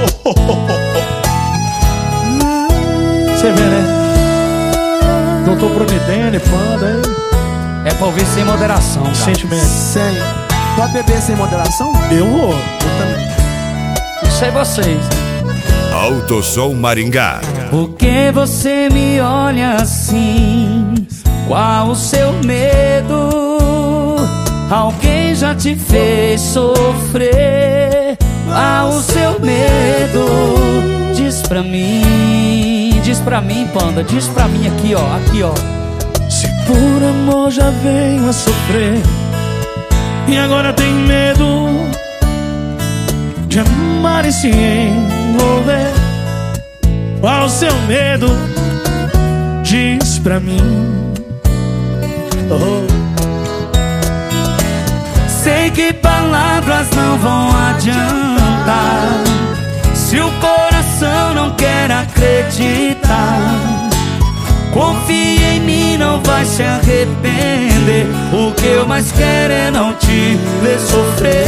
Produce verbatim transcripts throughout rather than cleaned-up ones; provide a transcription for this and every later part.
Você vê, né? Doutor Brunidene, Panda, hein? É pra ouvir sem moderação, cara. Sentimento. Sem. Pode beber sem moderação? Eu vou. Eu também. Isso é vocês. Autosom Maringá. Por que você me olha assim? Qual o seu medo? Alguém já te fez sofrer? Qual o seu medo? Diz pra mim, diz pra mim, Panda, diz pra mim aqui, ó, aqui, ó. Se por amor já venho a sofrer e agora tem medo de amar e se envolver, qual o seu medo? Diz pra mim. Oh. Sei que palavras não vão adiantar se o coração não quer acreditar. Confia em mim, não vai se arrepender. O que eu mais quero é não te ver sofrer.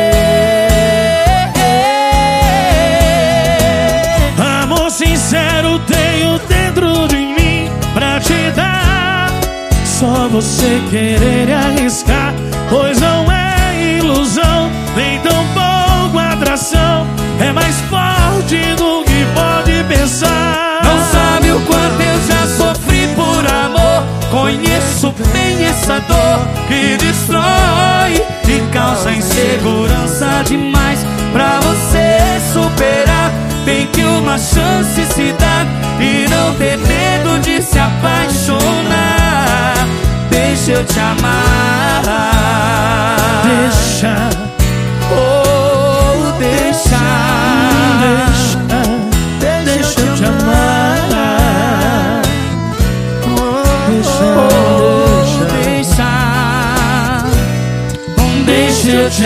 Amor sincero tenho dentro de mim pra te dar. Só você querer e arriscar, pois não é ilusão, nem tão pouco atração. É mais forte do que pode pensar. Não sabe o quanto eu já sofri por amor. Conheço bem essa dor que destrói e causa insegurança demais. Pra você superar, tem que uma chance se dar e não ter medo de se apaixonar. Deixa eu te amar. Deixa, oh, deixa, deixa, deixa eu te amar. Deixa, oh, deixa, deixa eu te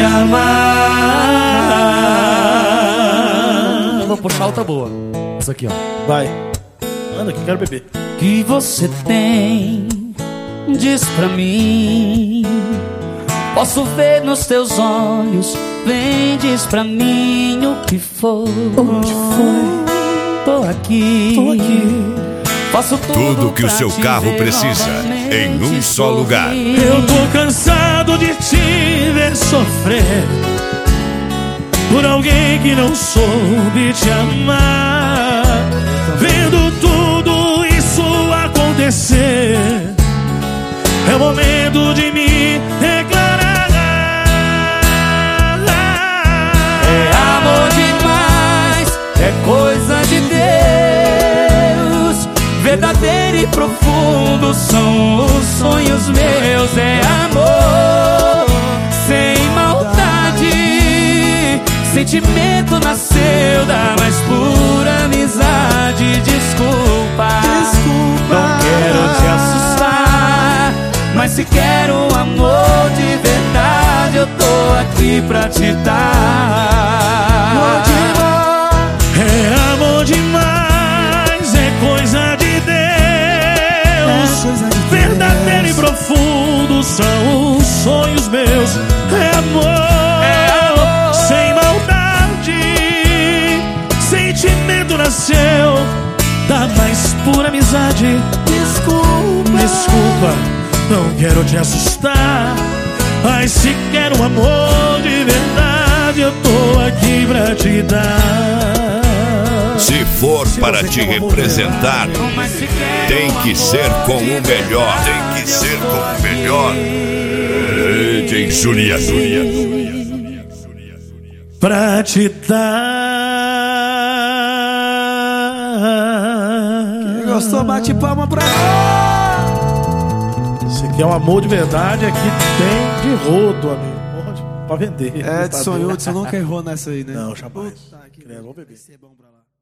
amar. Eu vou puxar outra boa. Essa aqui, ó. vai. Anda que quero beber. Que você tem, diz pra mim. Posso ver nos teus olhos. Vem, diz pra mim o que foi. Onde foi? Tô aqui, Tô aqui. faço tudo, Tudo que o pra seu te carro ver precisa, novamente em um só lugar. sorrir. Eu tô cansado de te ver sofrer por alguém que não soube te amar. Vendo tudo isso acontecer, é o momento de me declarar. É amor demais, é coisa de Deus. Verdadeiro e profundo são os sonhos meus. É amor sem maldade. Sentimento nasceu da mais pura amizade. Desculpa, Desculpa. não quero te assustar, mas se quero um amor de verdade, eu tô aqui pra te dar. É amor demais, é coisa de Deus. coisa de Verdadeiro Deus. e profundo são os sonhos meus. É amor, É amor. sem maldade. Sentimento nasceu da mais pura amizade. Desculpa. Desculpa, não quero te assustar, mas se quer um amor de verdade, eu tô aqui pra te dar. Se for para te representar, Mas se quero tem um que amor ser com de o melhor. verdade, Tem que eu ser tô com o aqui. melhor. Rede Julia, Julia. Pra te dar. Quem gostou, bate palma pra nós. Esse aqui é um amor de verdade, aqui tem de rodo, amigo. Pode, pra vender. É, Edson Hudson nunca errou nessa aí, né? Não, jamais. Puta que Credo, vou beber. vai ser bom pra lá.